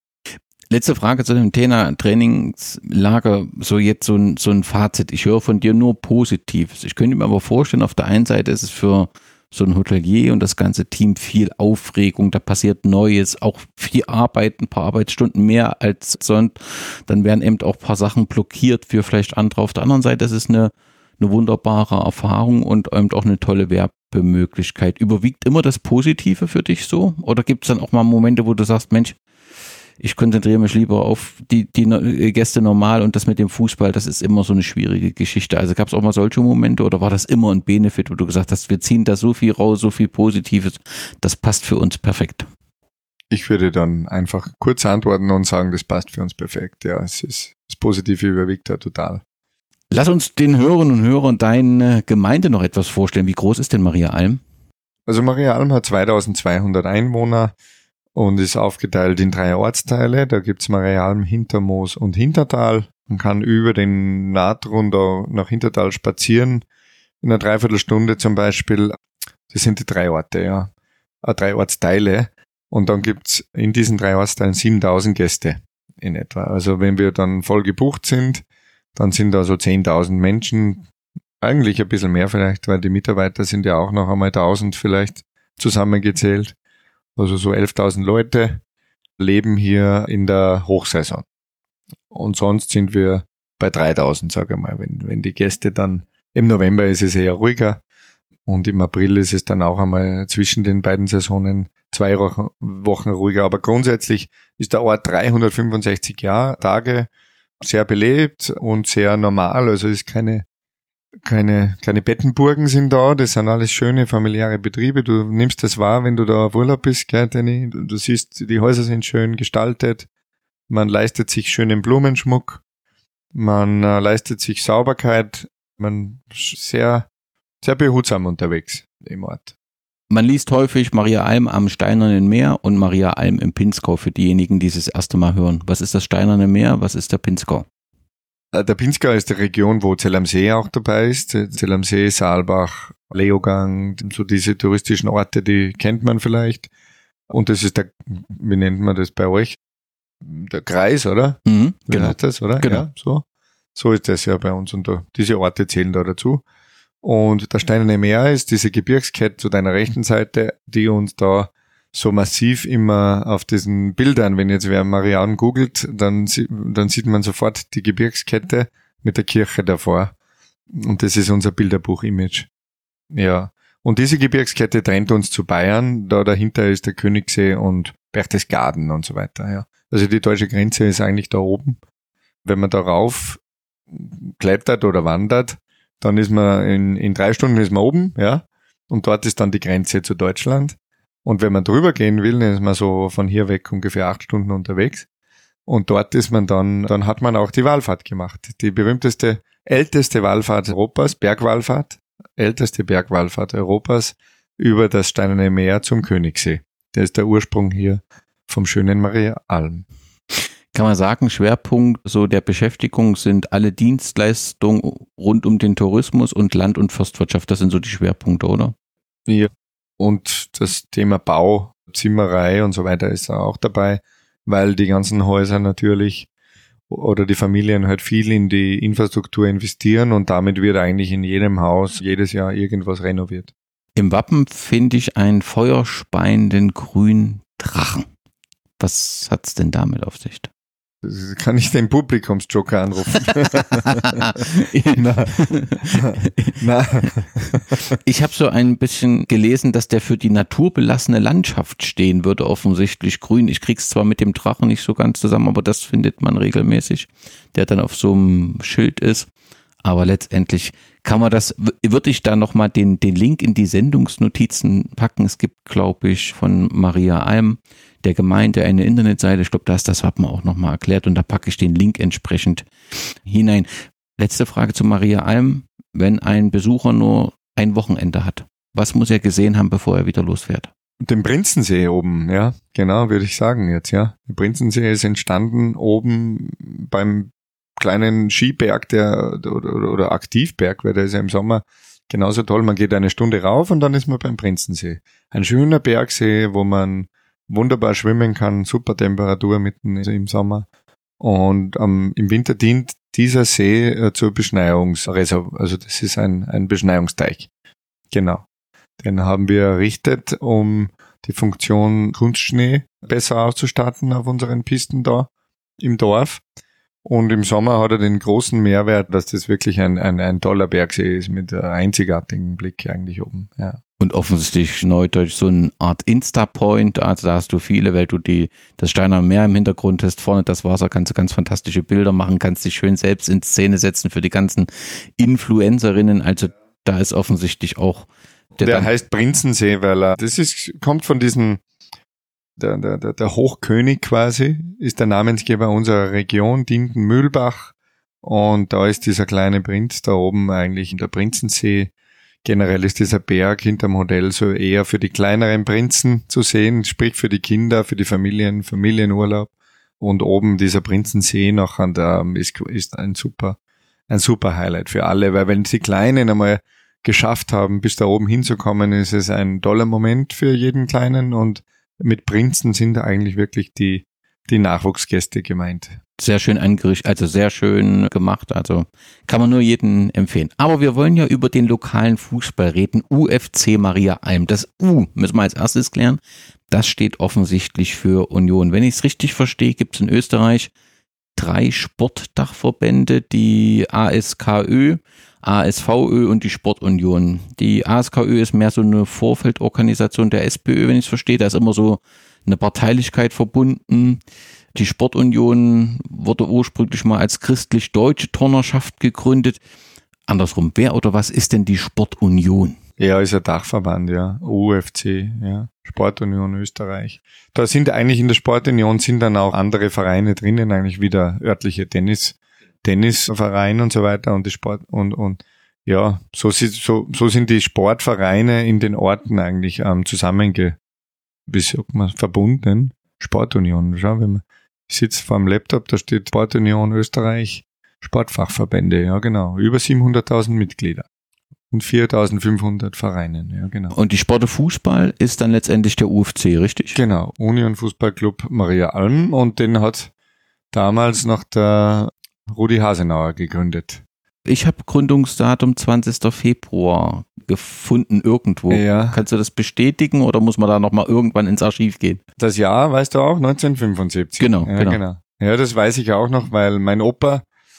Speaker 1: Letzte Frage zu dem Thema Trainingslager, so jetzt so ein, so ein Fazit. Ich höre von dir nur Positives. Ich könnte mir aber vorstellen, auf der einen Seite ist es für so ein Hotelier und das ganze Team viel Aufregung, da passiert Neues, auch viel Arbeit, ein paar Arbeitsstunden mehr als sonst. Dann werden eben auch ein paar Sachen blockiert für vielleicht andere. Auf der anderen Seite ist es eine, eine wunderbare Erfahrung und eben auch eine tolle Werbemöglichkeit. Überwiegt immer das Positive für dich so? Oder gibt es dann auch mal Momente, wo du sagst, Mensch, ich konzentriere mich lieber auf die, die Gäste normal und das mit dem Fußball, das ist immer so eine schwierige Geschichte. Also gab es auch mal solche Momente oder war das immer ein Benefit, wo du gesagt hast, wir ziehen da so viel raus, so viel Positives, das passt für uns perfekt?
Speaker 2: Ich würde dann einfach kurz antworten und sagen, das passt für uns perfekt. Ja, es ist, das Positive überwiegt da total.
Speaker 1: Lass uns den Hörerinnen und Hörern deine Gemeinde noch etwas vorstellen. Wie groß ist denn Maria Alm?
Speaker 2: Also Maria Alm hat zweitausendzweihundert Einwohner. Und ist aufgeteilt in drei Ortsteile. Da gibt's Maria Alm, Hintermoos und Hintertal. Man kann über den Nahtron da nach Hintertal spazieren. In einer Dreiviertelstunde zum Beispiel. Das sind die drei Orte, ja. Äh, drei Ortsteile. Und dann gibt's in diesen drei Ortsteilen siebentausend Gäste in etwa. Also wenn wir dann voll gebucht sind, dann sind da so zehntausend Menschen. Eigentlich ein bisschen mehr vielleicht, weil die Mitarbeiter sind ja auch noch einmal tausend vielleicht zusammengezählt. Also so elftausend Leute leben hier in der Hochsaison. Und sonst sind wir bei dreitausend, sage ich mal, wenn, wenn die Gäste dann Im November ist es eher ruhiger und im April ist es dann auch einmal zwischen den beiden Saisonen zwei Wochen ruhiger. Aber grundsätzlich ist der Ort dreihundertfünfundsechzig Jahr, Tage, sehr belebt und sehr normal. Also ist keine, keine, keine Bettenburgen sind da. Das sind alles schöne familiäre Betriebe. Du nimmst das wahr, wenn du da auf Urlaub bist, gell, Danny? Du, du siehst, die Häuser sind schön gestaltet. Man leistet sich schönen Blumenschmuck. Man äh, leistet sich Sauberkeit. Man ist sehr, sehr behutsam unterwegs im Ort.
Speaker 1: Man liest häufig Maria Alm am Steinernen Meer und Maria Alm im Pinzgau für diejenigen, die es das erste Mal hören. Was ist das Steinerne Meer? Was ist der Pinzgau?
Speaker 2: Der Pinzgau ist die Region, wo Zell am See auch dabei ist. Zell am See, Saalbach, Leogang, so diese touristischen Orte, die kennt man vielleicht. Und das ist der, wie nennt man das bei euch? Der Kreis, oder?
Speaker 1: Mhm,
Speaker 2: wie
Speaker 1: genau.
Speaker 2: heißt das, oder?
Speaker 1: Genau.
Speaker 2: Ja, so. So ist das ja bei uns. Und da, diese Orte zählen da dazu. Und das Steinerne Meer ist diese Gebirgskette zu deiner rechten Seite, die uns da so massiv immer auf diesen Bildern, wenn jetzt wer Marian googelt, dann, dann sieht man sofort die Gebirgskette mit der Kirche davor. Und das ist unser Bilderbuch-Image. Ja. Und diese Gebirgskette trennt uns zu Bayern. Da dahinter ist der Königssee und Berchtesgaden und so weiter. Ja. Also die deutsche Grenze ist eigentlich da oben. Wenn man darauf klettert oder wandert, dann ist man in, in drei Stunden ist man oben, ja, und dort ist dann die Grenze zu Deutschland. Und wenn man drüber gehen will, dann ist man so von hier weg ungefähr acht Stunden unterwegs. Und dort ist man dann, dann hat man auch die Wallfahrt gemacht. Die berühmteste, älteste Wallfahrt Europas, Bergwallfahrt, älteste Bergwallfahrt Europas über das Steinerne Meer zum Königssee. Der ist der Ursprung hier vom schönen Maria Alm.
Speaker 1: Kann man sagen, Schwerpunkt so der Beschäftigung sind alle Dienstleistungen rund um den Tourismus und Land- und Forstwirtschaft. Das sind so die Schwerpunkte, oder?
Speaker 2: Ja. Und das Thema Bau, Zimmerei und so weiter ist auch dabei, weil die ganzen Häuser natürlich oder die Familien halt viel in die Infrastruktur investieren und damit wird eigentlich in jedem Haus jedes Jahr irgendwas renoviert.
Speaker 1: Im Wappen finde ich einen feuerspeienden grünen Drachen. Was hat's denn damit auf sich?
Speaker 2: Kann ich den Publikumsjoker anrufen? na, na.
Speaker 1: Ich habe so ein bisschen gelesen, dass der für die naturbelassene Landschaft stehen würde, offensichtlich grün. Ich krieg's zwar mit dem Drachen nicht so ganz zusammen, aber das findet man regelmäßig, der dann auf so einem Schild ist. Aber letztendlich kann man das, würde ich da nochmal den, den Link in die Sendungsnotizen packen. Es gibt, glaube ich, von Maria Alm, der Gemeinde, eine Internetseite. Ich glaube, da ist das Wappen auch nochmal erklärt und da packe ich den Link entsprechend hinein. Letzte Frage zu Maria Alm. Wenn ein Besucher nur ein Wochenende hat, was muss er gesehen haben, bevor er wieder losfährt?
Speaker 2: Den Prinzensee oben, ja, genau, würde ich sagen jetzt, ja. Der Prinzensee ist entstanden oben beim kleinen Skiberg, der oder, oder Aktivberg, weil der ist ja im Sommer genauso toll. Man geht eine Stunde rauf und dann ist man beim Prinzensee. Ein schöner Bergsee, wo man wunderbar schwimmen kann, super Temperatur mitten im Sommer. Und ähm, im Winter dient dieser See äh, zur Beschneiungsreserve. Also das ist ein, ein Beschneiungsteich. Genau. Den haben wir errichtet, um die Funktion Kunstschnee besser auszustatten auf unseren Pisten da im Dorf. Und im Sommer hat er den großen Mehrwert, dass das wirklich ein, ein, ein toller Bergsee ist mit einem einzigartigen Blick eigentlich oben. Ja.
Speaker 1: Und offensichtlich neudeutsch so eine Art Insta-Point, also da hast du viele, weil du die das Steinerne Meer im Hintergrund hast, vorne das Wasser, kannst du ganz fantastische Bilder machen, kannst dich schön selbst in Szene setzen für die ganzen Influencerinnen, also da ist offensichtlich auch
Speaker 2: der, der heißt Prinzensee, weil er, das ist, kommt von diesem Der, der, der Hochkönig quasi ist der Namensgeber unserer Region, Dinken-Mühlbach. Und da ist dieser kleine Prinz da oben eigentlich in der Prinzensee. Generell ist dieser Berg hinterm Hotel so eher für die kleineren Prinzen zu sehen, sprich für die Kinder, für die Familien, Familienurlaub. Und oben dieser Prinzensee noch an der ist, ist ein super, ein super Highlight für alle, weil wenn die Kleinen einmal geschafft haben, bis da oben hinzukommen, ist es ein toller Moment für jeden Kleinen und mit Prinzen sind eigentlich wirklich die, die Nachwuchsgäste gemeint.
Speaker 1: Sehr schön angerichtet, also sehr schön gemacht, also kann man nur jedem empfehlen. Aber wir wollen ja über den lokalen Fußball reden, U F C Maria Alm. Das U müssen wir als erstes klären, das steht offensichtlich für Union. Wenn ich es richtig verstehe, gibt es in Österreich drei Sportdachverbände, die A S K Ö, A S V Ö und die Sportunion. Die A S K Ö ist mehr so eine Vorfeldorganisation der SPÖ, wenn ich es verstehe. Da ist immer so eine Parteilichkeit verbunden. Die Sportunion wurde ursprünglich mal als christlich-deutsche Turnerschaft gegründet. Andersrum, wer oder was ist denn die Sportunion?
Speaker 2: Ja, ist ein Dachverband, ja. U F C, ja. Sportunion Österreich. Da sind eigentlich in der Sportunion sind dann auch andere Vereine drinnen, eigentlich wie der örtliche Tennis, Tennisverein und so weiter und die Sport und, und, ja, so, so, so sind die Sportvereine in den Orten eigentlich, ähm, zusammenge, wie sagt man, verbunden. Sportunion, schau, wenn man, ich sitze vor dem Laptop, da steht Sportunion Österreich, Sportfachverbände, ja, genau. Über siebenhunderttausend Mitglieder. Und viertausendfünfhundert Vereinen, ja genau.
Speaker 1: Und die Sparte Fußball ist dann letztendlich der U F C, richtig?
Speaker 2: Genau, Union Fußballclub Maria Alm und den hat damals noch der Rudi Hasenauer gegründet.
Speaker 1: Ich habe Gründungsdatum zwanzigster Februar gefunden irgendwo.
Speaker 2: Ja.
Speaker 1: Kannst du das bestätigen oder muss man da nochmal irgendwann ins Archiv gehen?
Speaker 2: Das Jahr weißt du auch, neunzehnhundertfünfundsiebzig.
Speaker 1: Genau,
Speaker 2: ja,
Speaker 1: genau.
Speaker 2: genau. Ja, das weiß ich auch noch, weil mein Opa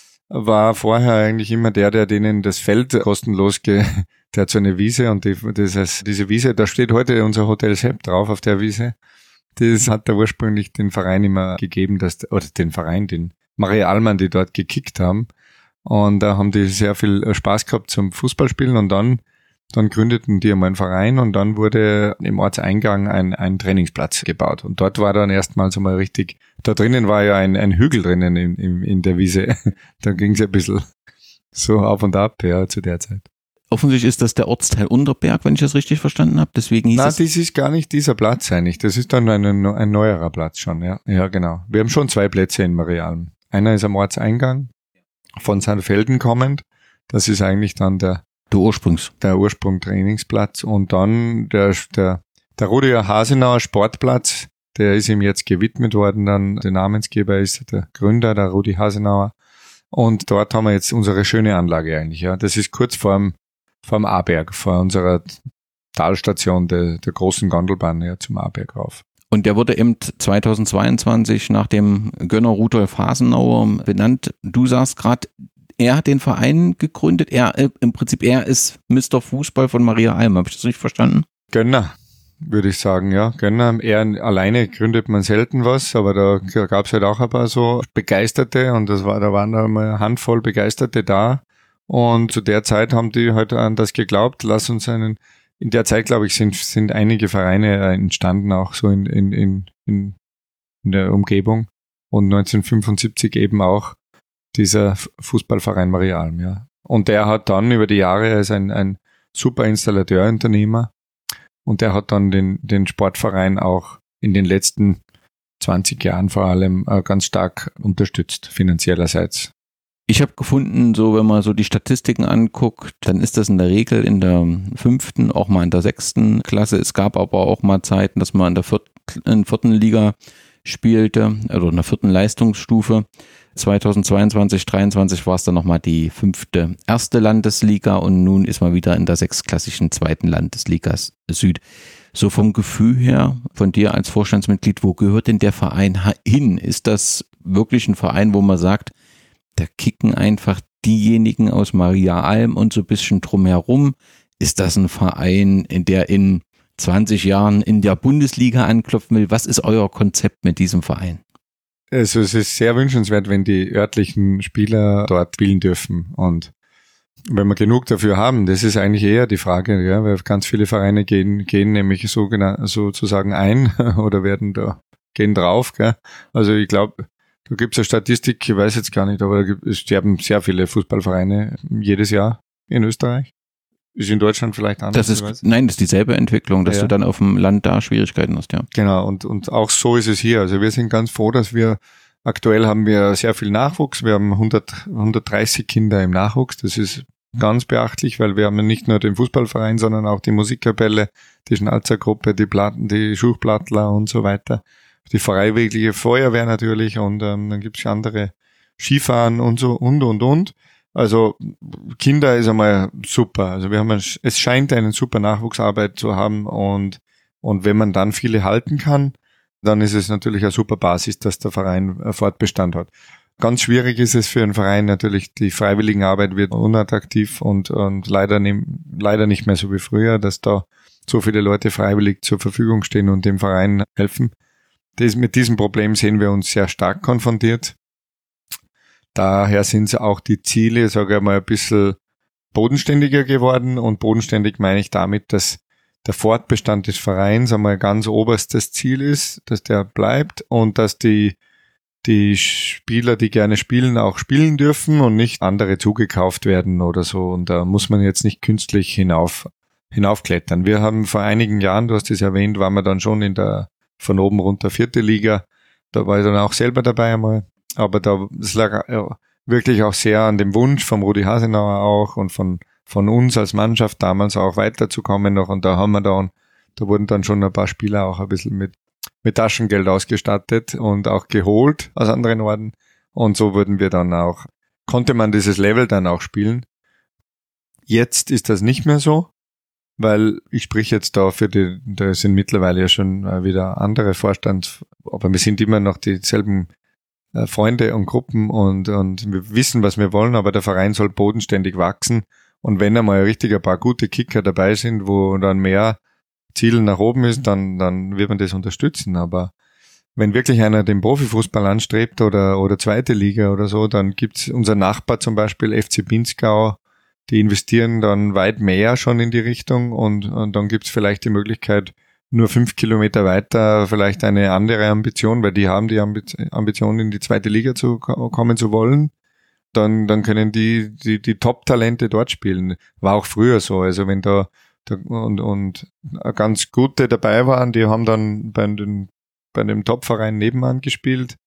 Speaker 2: war vorher eigentlich immer der, der denen das Feld kostenlos ge, der hat so eine Wiese und die, das heißt, diese Wiese, da steht heute unser Hotel Sepp drauf auf der Wiese. Das hat er ursprünglich den Verein immer gegeben, dass, oder den Verein, den Maria Allmann, die dort gekickt haben. Und da haben die sehr viel Spaß gehabt zum Fußballspielen und dann, dann gründeten die einmal einen Verein und dann wurde im Ortseingang ein, ein Trainingsplatz gebaut. Und dort war dann erstmals einmal richtig, da drinnen war ja ein, ein Hügel drinnen in, in, in der Wiese. Da ging es ein bisschen so auf und ab, ja, zu der Zeit.
Speaker 1: Offensichtlich ist das der Ortsteil Unterberg, wenn ich das richtig verstanden habe. Deswegen hieß
Speaker 2: Nein,
Speaker 1: es...
Speaker 2: das ist gar nicht dieser Platz eigentlich. Das ist dann ein, ein neuerer Platz schon, ja. Ja, genau. Wir haben schon zwei Plätze in Marialm. Einer ist am Ortseingang, von Sandfelden kommend. Das ist eigentlich dann der
Speaker 1: Der Ursprungs.
Speaker 2: Der Ursprung-Trainingsplatz. Und dann der, der, der Rudi Hasenauer Sportplatz, der ist ihm jetzt gewidmet worden. Dann der Namensgeber ist der Gründer, der Rudi Hasenauer. Und dort haben wir jetzt unsere schöne Anlage eigentlich, ja. Das ist kurz vorm, vorm Aberg, vor unserer Talstation der, der großen Gondelbahn, ja, zum Aberg rauf.
Speaker 1: Und der wurde eben zweitausendzweiundzwanzig nach dem Gönner Rudolf Hasenauer benannt. Du sagst gerade, er hat den Verein gegründet. Er, im Prinzip, er ist Mister Fußball von Maria Alm. Habe ich das richtig verstanden?
Speaker 2: Gönner, würde ich sagen, ja. Gönner. Er alleine gründet man selten was, aber da gab es halt auch ein paar so Begeisterte und das war, da waren da mal eine Handvoll Begeisterte da. Und zu der Zeit haben die halt an das geglaubt, lass uns einen, in der Zeit, glaube ich, sind, sind einige Vereine entstanden, auch so in, in, in, in der Umgebung. Und neunzehnhundertfünfundsiebzig eben auch dieser Fußballverein Maria Alm, ja. Und der hat dann über die Jahre, er ist ein, ein super Installateur-Unternehmer und der hat dann den, den Sportverein auch in den letzten zwanzig Jahren vor allem äh, ganz stark unterstützt, finanziellerseits.
Speaker 1: Ich habe gefunden, so wenn man so die Statistiken anguckt, dann ist das in der Regel in der fünften, auch mal in der sechsten Klasse. Es gab aber auch mal Zeiten, dass man in der vierten, in der vierten Liga spielte, oder in der vierten Leistungsstufe. zweitausendzweiundzwanzig, dreiundzwanzig war es dann nochmal die fünfte erste Landesliga und nun ist man wieder in der sechstklassigen zweiten Landesliga Süd. So vom Gefühl her, von dir als Vorstandsmitglied, wo gehört denn der Verein hin? Ist das wirklich ein Verein, wo man sagt, da kicken einfach diejenigen aus Maria Alm und so ein bisschen drumherum? Ist das ein Verein, in der in zwanzig Jahren in der Bundesliga anklopfen will? Was ist euer Konzept mit diesem Verein?
Speaker 2: Also es ist sehr wünschenswert, wenn die örtlichen Spieler dort spielen dürfen und wenn wir genug dafür haben, das ist eigentlich eher die Frage, ja, weil ganz viele Vereine gehen, gehen nämlich sogenannt, sozusagen ein oder werden da, gehen drauf, gell? Also ich glaube, da gibt's eine Statistik, ich weiß jetzt gar nicht, aber es sterben sehr viele Fußballvereine jedes Jahr in Österreich. Ist in Deutschland vielleicht anders?
Speaker 1: Das ist, nein, das ist dieselbe Entwicklung, dass ja. du dann auf dem Land da Schwierigkeiten hast, ja.
Speaker 2: Genau, und, und auch so ist es hier. Also wir sind ganz froh, dass wir, aktuell haben wir sehr viel Nachwuchs. Wir haben hundert, hundertdreißig Kinder im Nachwuchs. Das ist ganz beachtlich, weil wir haben nicht nur den Fußballverein, sondern auch die Musikkapelle, die Schnalzergruppe, die Platten, die Schuchplattler und so weiter. Die freiwillige Feuerwehr natürlich und ähm, dann gibt's andere Skifahren und so und und und. Also Kinder ist einmal super. Also wir haben, ein, es scheint einen super Nachwuchsarbeit zu haben und und wenn man dann viele halten kann, dann ist es natürlich eine super Basis, dass der Verein Fortbestand hat. Ganz schwierig ist es für einen Verein natürlich, die Freiwilligenarbeit wird unattraktiv und, und leider, nehm, leider nicht mehr so wie früher, dass da so viele Leute freiwillig zur Verfügung stehen und dem Verein helfen. Das, mit diesem Problem sehen wir uns sehr stark konfrontiert. Daher sind auch die Ziele, sage ich mal, ein bisschen bodenständiger geworden, und bodenständig meine ich damit, dass der Fortbestand des Vereins einmal ganz oberstes Ziel ist, dass der bleibt und dass die die Spieler, die gerne spielen, auch spielen dürfen und nicht andere zugekauft werden oder so. Und da muss man jetzt nicht künstlich hinauf, hinaufklettern. Wir haben vor einigen Jahren, du hast es erwähnt, waren wir dann schon in der von oben runter vierte Liga. Da war ich dann auch selber dabei einmal. Aber da, es lag wirklich auch sehr an dem Wunsch vom Rudi Hasenauer auch und von, von uns als Mannschaft damals auch weiterzukommen noch. Und da haben wir dann, da wurden dann schon ein paar Spieler auch ein bisschen mit mit Taschengeld ausgestattet und auch geholt aus anderen Orten. Und so wurden wir dann auch, konnte man dieses Level dann auch spielen. Jetzt ist das nicht mehr so, weil ich sprich jetzt da für die, da sind mittlerweile ja schon wieder andere Vorstands, aber wir sind immer noch dieselben Freunde und Gruppen und, und wir wissen, was wir wollen, aber der Verein soll bodenständig wachsen. Und wenn einmal richtig ein paar gute Kicker dabei sind, wo dann mehr Ziel nach oben ist, dann, dann wird man das unterstützen. Aber wenn wirklich einer den Profifußball anstrebt oder, oder zweite Liga oder so, dann gibt's unser Nachbar zum Beispiel, F C Pinzgau, die investieren dann weit mehr schon in die Richtung und, und dann gibt's vielleicht die Möglichkeit, nur fünf Kilometer weiter vielleicht eine andere Ambition, weil die haben die Ambition, in die zweite Liga zu kommen zu wollen. Dann, dann können die, die, die Top-Talente dort spielen. War auch früher so. Also wenn da Und, und ganz gute dabei waren, die haben dann bei, den, bei dem Top-Verein nebenan gespielt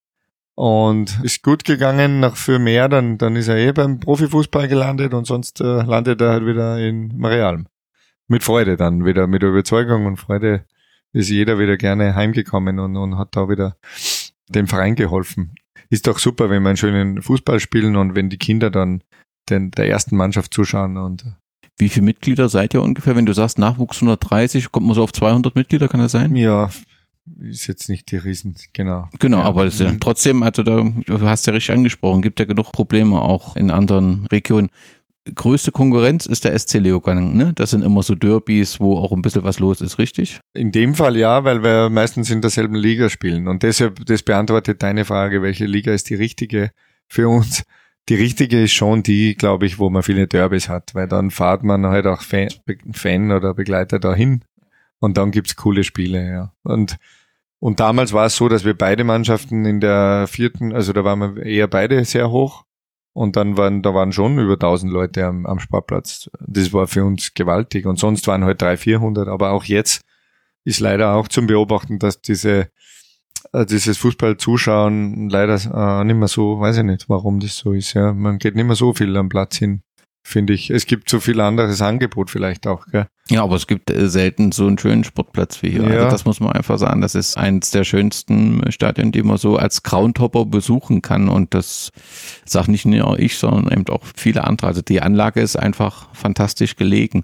Speaker 2: und ist gut gegangen, nach für mehr, dann, dann ist er eh beim Profifußball gelandet und sonst äh, landet er halt wieder in Marialm. Mit Freude dann wieder, mit Überzeugung und Freude ist jeder wieder gerne heimgekommen und, und hat da wieder dem Verein geholfen. Ist doch super, wenn wir einen schönen Fußball spielen und wenn die Kinder dann den, der ersten Mannschaft zuschauen und
Speaker 1: wie viele Mitglieder seid ihr ungefähr? Wenn du sagst Nachwuchs hundertdreißig, kommt man so auf zweihundert Mitglieder, kann das sein?
Speaker 2: Ja, ist jetzt nicht die Riesen, genau.
Speaker 1: Genau,
Speaker 2: ja.
Speaker 1: aber das ist ja trotzdem, also da, du hast ja richtig angesprochen, gibt ja genug Probleme auch in anderen Regionen. Größte Konkurrenz ist der S C Leogang, ne? Das sind immer so Derbys, wo auch ein bisschen was los ist, richtig?
Speaker 2: In dem Fall ja, weil wir meistens in derselben Liga spielen und deshalb, das beantwortet deine Frage, welche Liga ist die richtige für uns? Die richtige ist schon die, glaube ich, wo man viele Derbys hat, weil dann fahrt man halt auch Fan, Fan oder Begleiter dahin und dann gibt's coole Spiele, ja. Und, und damals war es so, dass wir beide Mannschaften in der vierten, also da waren wir eher beide sehr hoch und dann waren, da waren schon über tausend Leute am, am Sportplatz. Das war für uns gewaltig und sonst waren halt dreihundert, vierhundert, aber auch jetzt ist leider auch zum Beobachten, dass diese dieses Fußballzuschauen leider äh, nicht mehr so, weiß ich nicht, warum das so ist. Ja, man geht nicht mehr so viel am Platz hin, finde ich. Es gibt so viel anderes Angebot vielleicht auch. Gell?
Speaker 1: Ja, aber es gibt äh, selten so einen schönen Sportplatz wie hier. Ja. Also das muss man einfach sagen. Das ist eines der schönsten Stadien, die man so als Groundhopper besuchen kann. Und das sagt nicht nur ich, sondern eben auch viele andere. Also die Anlage ist einfach fantastisch gelegen.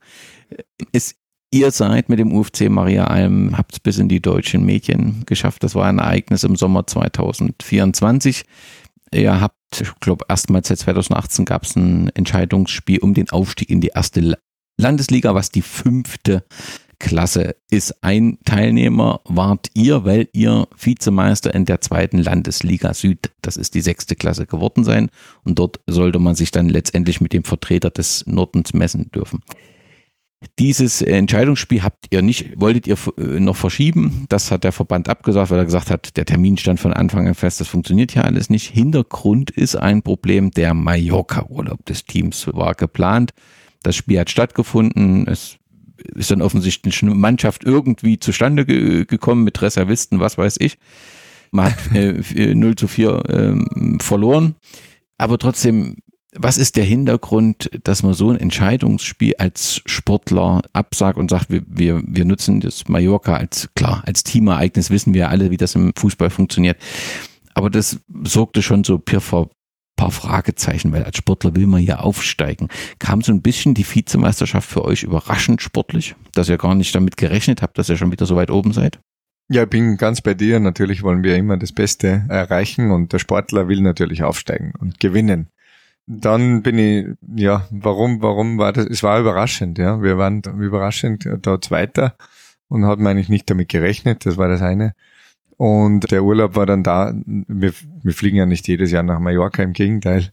Speaker 1: Es Ihr seid mit dem U F C Marialm, habt es bis in die deutschen Medien geschafft. Das war ein Ereignis im Sommer zweitausendvierundzwanzig. Ihr habt, ich glaube, erstmals seit zweitausendachtzehn gab es ein Entscheidungsspiel um den Aufstieg in die erste Landesliga, was die fünfte Klasse ist. Ein Teilnehmer wart ihr, weil ihr Vizemeister in der zweiten Landesliga Süd, das ist die sechste Klasse, geworden sein. Und dort sollte man sich dann letztendlich mit dem Vertreter des Nordens messen dürfen. Dieses Entscheidungsspiel habt ihr nicht, wolltet ihr noch verschieben. Das hat der Verband abgesagt, weil er gesagt hat, der Termin stand von Anfang an fest, das funktioniert ja alles nicht. Hintergrund ist ein Problem, der Mallorca-Urlaub des Teams war geplant. Das Spiel hat stattgefunden. Es ist dann offensichtlich eine Mannschaft irgendwie zustande ge- gekommen mit Reservisten, was weiß ich. Man hat äh, null zu vier äh, verloren. Aber trotzdem, was ist der Hintergrund, dass man so ein Entscheidungsspiel als Sportler absagt und sagt, wir, wir, wir nutzen das Mallorca als, klar, als Teamereignis, wissen wir alle, wie das im Fußball funktioniert. Aber das sorgte schon so für ein paar Fragezeichen, weil als Sportler will man ja aufsteigen. Kam so ein bisschen die Vizemeisterschaft für euch überraschend sportlich, dass ihr gar nicht damit gerechnet habt, dass ihr schon wieder so weit oben seid?
Speaker 2: Ja, ich bin ganz bei dir. Natürlich wollen wir immer das Beste erreichen und der Sportler will natürlich aufsteigen und gewinnen. Dann bin ich, ja, warum, warum war das? Es war überraschend, ja. Wir waren überraschend da Zweiter und hatten eigentlich nicht damit gerechnet. Das war das eine. Und der Urlaub war dann da. Wir, wir fliegen ja nicht jedes Jahr nach Mallorca, im Gegenteil.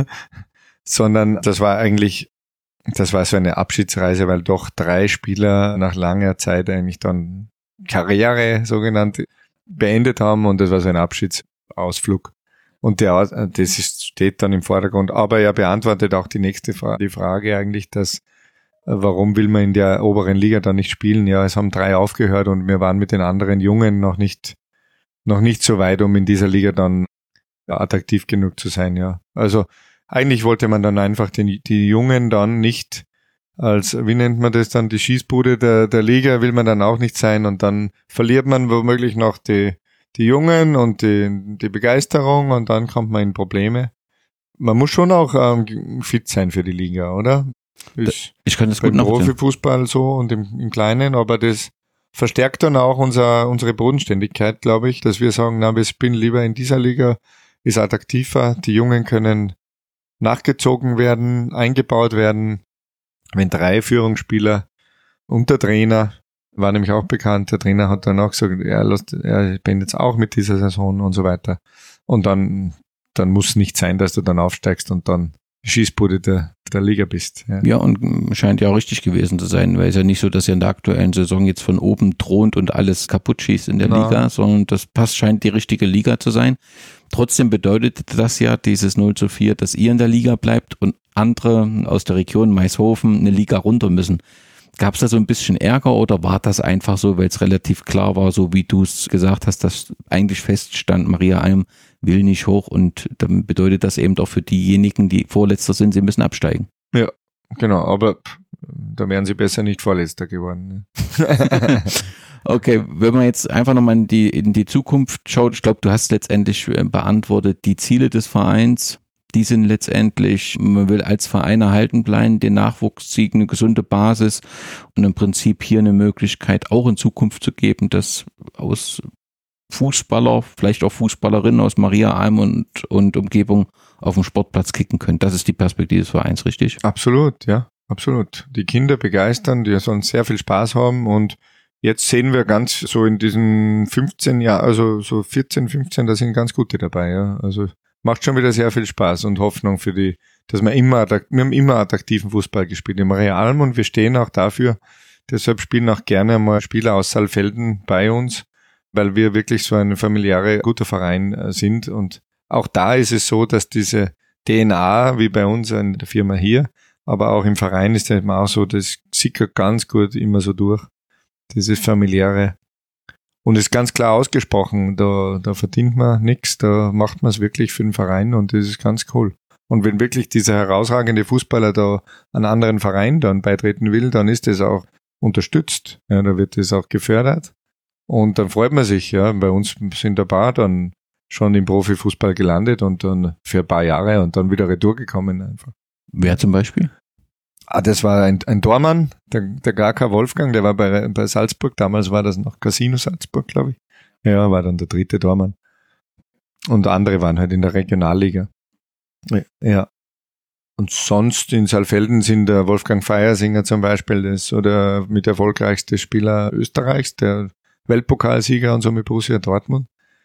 Speaker 2: Sondern das war eigentlich, das war so eine Abschiedsreise, weil doch drei Spieler nach langer Zeit eigentlich dann Karriere, sogenannt, beendet haben und das war so ein Abschiedsausflug. Und der, das ist, steht dann im Vordergrund. Aber er beantwortet auch die nächste Frage, die Frage eigentlich, dass, warum will man in der oberen Liga dann nicht spielen? Ja, es haben drei aufgehört und wir waren mit den anderen Jungen noch nicht, noch nicht so weit, um in dieser Liga dann attraktiv genug zu sein, ja. Also, eigentlich wollte man dann einfach den, die Jungen dann nicht als, wie nennt man das dann, die Schießbude der, der Liga will man dann auch nicht sein und dann verliert man womöglich noch die, die Jungen und die, die Begeisterung und dann kommt man in Probleme. Man muss schon auch ähm, fit sein für die Liga, oder? Ist
Speaker 1: ich kann das gut nachvollziehen.
Speaker 2: Profifußball so und im, im Kleinen, aber das verstärkt dann auch unser, unsere Bodenständigkeit, glaube ich, dass wir sagen, na, wir spielen lieber in dieser Liga, ist attraktiver, die Jungen können nachgezogen werden, eingebaut werden. Wenn drei Führungsspieler und der Trainer, war nämlich auch bekannt, der Trainer hat dann auch gesagt, er lässt, er beendet jetzt auch mit dieser Saison und so weiter. Und dann, dann muss nicht sein, dass du dann aufsteigst und dann Schießbude der, der Liga bist. Ja.
Speaker 1: ja, und scheint ja auch richtig gewesen zu sein, weil es ja nicht so, dass er in der aktuellen Saison jetzt von oben thront und alles kaputt schießt in der Na. Liga, sondern das passt, scheint die richtige Liga zu sein. Trotzdem bedeutet das ja, dieses null zu vier, dass ihr in der Liga bleibt und andere aus der Region Maishofen eine Liga runter müssen. Gab es da so ein bisschen Ärger oder war das einfach so, weil es relativ klar war, so wie du es gesagt hast, dass eigentlich feststand, Maria Alm will nicht hoch und dann bedeutet das eben auch für diejenigen, die Vorletzter sind, sie müssen absteigen.
Speaker 2: Ja, genau, aber da wären sie besser nicht Vorletzter geworden. Ne?
Speaker 1: Okay, wenn man jetzt einfach nochmal in die, in die Zukunft schaut, ich glaube, du hast letztendlich beantwortet, die Ziele des Vereins, die sind letztendlich, man will als Verein erhalten bleiben, den Nachwuchs ziehen, eine gesunde Basis und im Prinzip hier eine Möglichkeit auch in Zukunft zu geben, dass aus Fußballer, vielleicht auch Fußballerinnen aus Maria Alm und, und Umgebung auf dem Sportplatz kicken können. Das ist die Perspektive des Vereins, richtig?
Speaker 2: Absolut, ja, absolut. Die Kinder begeistern, die sollen sehr viel Spaß haben und jetzt sehen wir ganz so in diesen fünfzehn Jahren, also so vierzehn, fünfzehn, da sind ganz gute dabei, ja. Also macht schon wieder sehr viel Spaß und Hoffnung für die, dass wir immer, wir haben immer attraktiven Fußball gespielt in Maria Alm und wir stehen auch dafür, deshalb spielen auch gerne mal Spieler aus Saalfelden bei uns, weil wir wirklich so ein familiärer, guter Verein sind und auch da ist es so, dass diese D N A, wie bei uns in der Firma hier, aber auch im Verein ist es immer auch so, das sickert ganz gut immer so durch, dieses familiäre. Und ist ganz klar ausgesprochen, da, da verdient man nichts, da macht man es wirklich für den Verein und das ist ganz cool. Und wenn wirklich dieser herausragende Fußballer da einen anderen Verein dann beitreten will, dann ist das auch unterstützt, ja, da wird das auch gefördert und dann freut man sich, ja, bei uns sind ein paar dann schon im Profifußball gelandet und dann für ein paar Jahre und dann wieder retour gekommen einfach.
Speaker 1: Wer zum Beispiel?
Speaker 2: Ah, das war ein, ein Tormann, der, der G K Wolfgang, der war bei, bei Salzburg, damals war das noch Casino Salzburg, glaube ich. Ja, war dann der dritte Tormann. Und andere waren halt in der Regionalliga. Ja. Und sonst in Saalfelden sind der Wolfgang Feiersinger zum Beispiel das oder mit erfolgreichste Spieler Österreichs, der Weltpokalsieger und so mit Borussia Dortmund.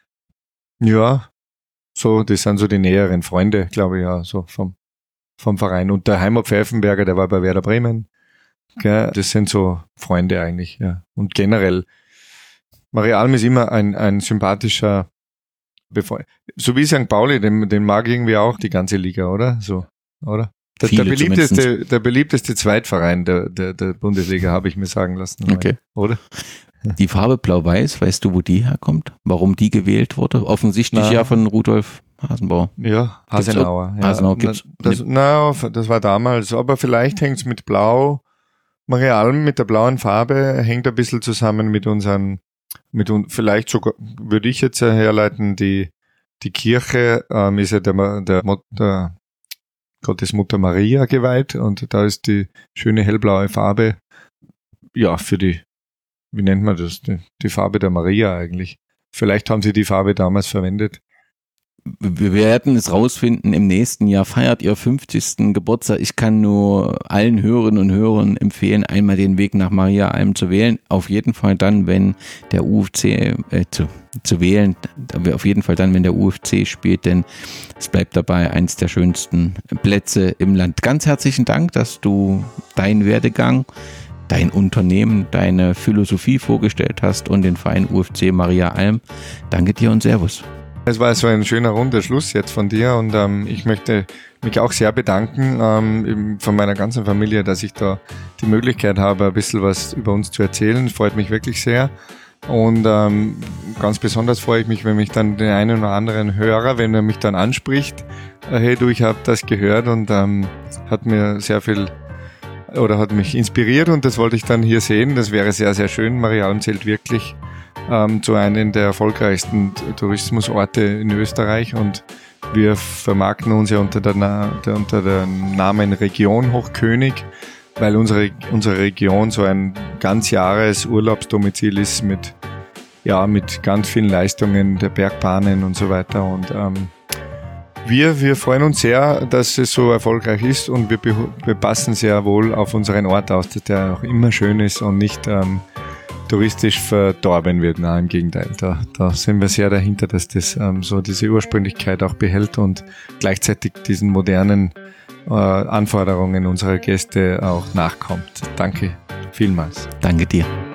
Speaker 2: Ja, so, das sind so die näheren Freunde, glaube ich, ja, so vom vom Verein. Und der Heimat Pfeifenberger, der war bei Werder Bremen. Gell? Das sind so Freunde eigentlich, ja. Und generell, Maria Alm ist immer ein, ein sympathischer Befreund. So wie Sankt Pauli, den, den mag irgendwie auch die ganze Liga, oder? So, oder? Der, der beliebteste, der beliebteste Zweitverein der, der, der Bundesliga, habe ich mir sagen lassen.
Speaker 1: Okay.
Speaker 2: Oder?
Speaker 1: Die Farbe Blau-Weiß, weißt du, wo die herkommt? Warum die gewählt wurde? Offensichtlich Na. ja von Rudolf Hasenbauer.
Speaker 2: Ja, Hasenauer.
Speaker 1: Ja. Hasenauer gibt's.
Speaker 2: Na, das, na, das war damals, aber vielleicht hängt es mit Blau, Maria Alm mit der blauen Farbe hängt ein bisschen zusammen mit unseren, mit uns, vielleicht sogar, würde ich jetzt herleiten, die, die Kirche ähm, ist ja der, der, der Gottesmutter Maria geweiht und da ist die schöne hellblaue Farbe, ja, für die wie nennt man das, die, die Farbe der Maria eigentlich. Vielleicht haben sie die Farbe damals verwendet.
Speaker 1: Wir werden es rausfinden, im nächsten Jahr feiert ihr fünfzigsten Geburtstag. Ich kann nur allen Hörerinnen und Hörern empfehlen, einmal den Weg nach Mariaalm zu wählen. Auf jeden Fall dann, wenn der U F C äh, zu, zu wählen, auf jeden Fall dann, wenn der U F C spielt, denn es bleibt dabei eins der schönsten Plätze im Land. Ganz herzlichen Dank, dass du deinen Werdegang, dein Unternehmen, deine Philosophie vorgestellt hast und den Verein U F C Mariaalm. Danke dir und Servus.
Speaker 2: Es war so ein schöner runder Schluss jetzt von dir und ähm, ich möchte mich auch sehr bedanken ähm, von meiner ganzen Familie, dass ich da die Möglichkeit habe, ein bisschen was über uns zu erzählen. Freut mich wirklich sehr und ähm, ganz besonders freue ich mich, wenn mich dann den einen oder anderen Hörer, wenn er mich dann anspricht, äh, hey du, ich habe das gehört und ähm, hat mir sehr viel oder hat mich inspiriert und das wollte ich dann hier sehen. Das wäre sehr, sehr schön. Mariaalm zählt wirklich Ähm, zu einem der erfolgreichsten Tourismusorte in Österreich und wir vermarkten uns ja unter der, Na- der, unter der Namen Region Hochkönig, weil unsere, unsere Region so ein ganzjahres Urlaubsdomizil ist mit, ja, mit ganz vielen Leistungen der Bergbahnen und so weiter und ähm, wir, wir freuen uns sehr, dass es so erfolgreich ist und wir, wir passen sehr wohl auf unseren Ort aus, dass der auch immer schön ist und nicht ähm, touristisch verdorben wird. Nein, im Gegenteil. Da, da sind wir sehr dahinter, dass das ähm, so diese Ursprünglichkeit auch behält und gleichzeitig diesen modernen äh, Anforderungen unserer Gäste auch nachkommt. Danke vielmals.
Speaker 1: Danke dir.